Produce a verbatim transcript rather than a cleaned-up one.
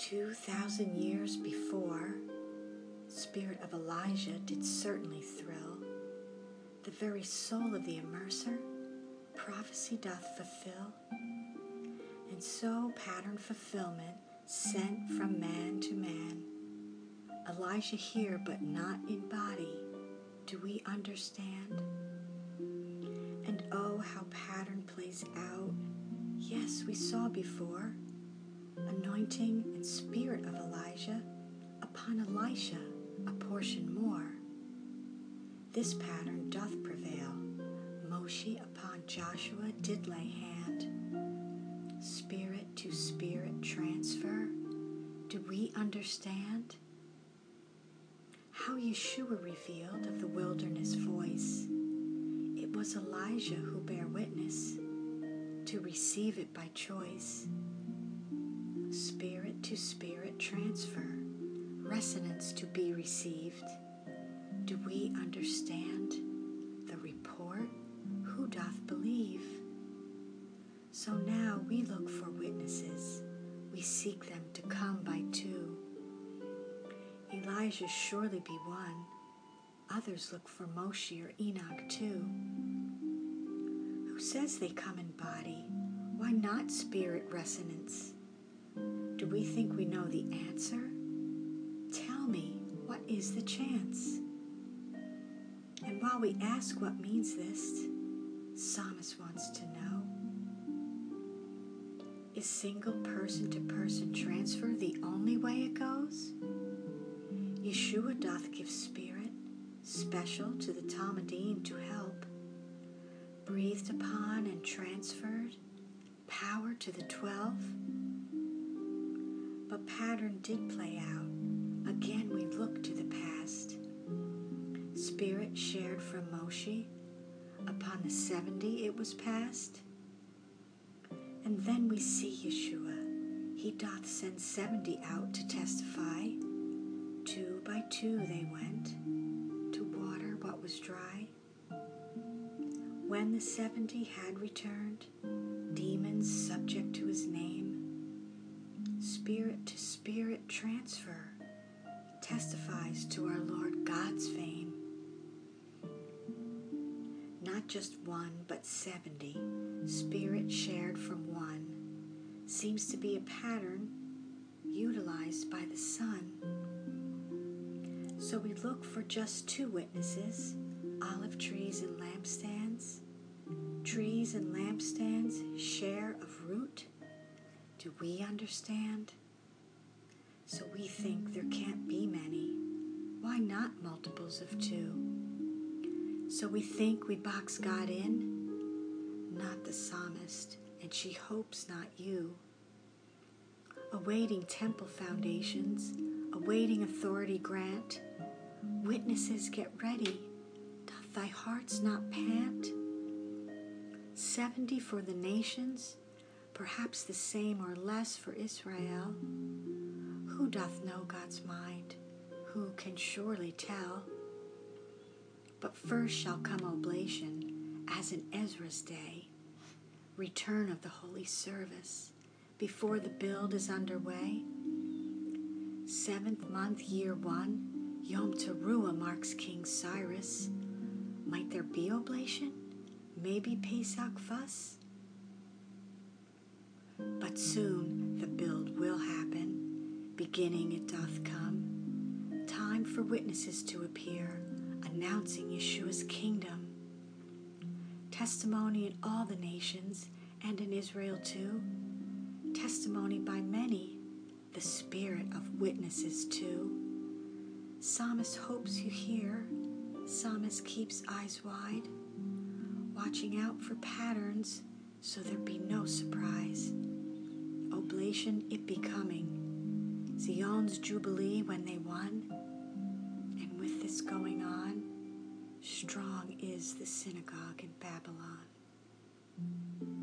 Two thousand years before, the spirit of Elijah did certainly thrill. The very soul of the immerser, prophecy doth fulfill. And so pattern fulfillment sent from man to man. Elijah here, but not in body. Do we understand? And oh, how pattern plays out. Yes, we saw before. Anointing and spirit of Elijah upon Elisha, a portion more. This pattern doth prevail. Moshe upon Joshua did lay hand. Spirit to spirit transfer. Do we understand? How Yeshua revealed of the wilderness voice. It was Elijah who bare witness, to receive it by choice. Spirit to spirit transfer, resonance to be received. Do we understand the report? Who doth believe? So now we look for witnesses. We seek them to come by two. Elijah surely be one. Others look for Moshe or Enoch too. Who says they come in body? Why not spirit resonance? Do we think we know the answer? Tell me, what is the chance? And while we ask what means this, Psalmist wants to know. Is single person to person transfer the only way it goes? Yeshua doth give spirit, special to the Talmudim to help, breathed upon and transferred, power to the twelve. But pattern did play out. Again we look to the past. Spirit shared from Moshe, upon the seventy it was passed. And then we see Yeshua. He doth send seventy out to testify. Two by two they went to water what was dry. When the seventy had returned, demons subject to his name, spirit to spirit transfer testifies to our Lord God's fame. Not just one, but seventy, spirit shared from one, seems to be a pattern utilized by the Son. So we look for just two witnesses, olive trees and lampstands. Trees and lampstands share of root. Do we understand? So we think there can't be many. Why not multiples of two? So we think we box God in? Not the psalmist, and she hopes not you. Awaiting temple foundations, awaiting authority grant. Witnesses get ready. Doth thy hearts not pant? Seventy for the nations, perhaps the same or less for Israel. Who doth know God's mind? Who can surely tell? But first shall come oblation, as in Ezra's day, return of the holy service, before the build is underway. Seventh month, year one, Yom Teruah marks King Cyrus. Might there be oblation? Maybe Pesach fuss? But soon the build will happen, beginning it doth come. Time for witnesses to appear, announcing Yeshua's kingdom. Testimony in all the nations, and in Israel too. Testimony by many, the spirit of witnesses too. Psalmist hopes you hear. Psalmist keeps eyes wide, watching out for patterns so there be no surprise. Oblation it be coming, Zion's jubilee when they won, and with this going on, strong is the synagogue in Babylon.